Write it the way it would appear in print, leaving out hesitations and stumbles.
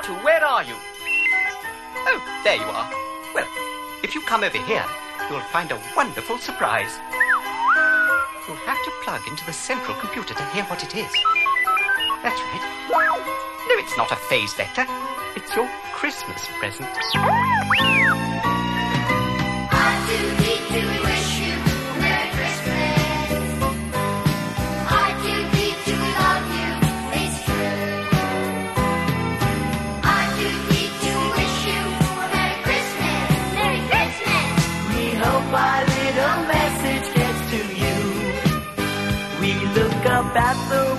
R2, where are you? Oh, there you are. Well, if you come over here, you'll find a wonderful surprise. You'll have to plug into the central computer to hear what it is. That's right. No, it's not a phase vector. It's your Christmas present. R2-D2 wish you Merry Christmas. R2-D2 love you, it's true. R2-D2 wish you Merry Christmas. Merry Christmas. We hope our little message gets to you. We look up at the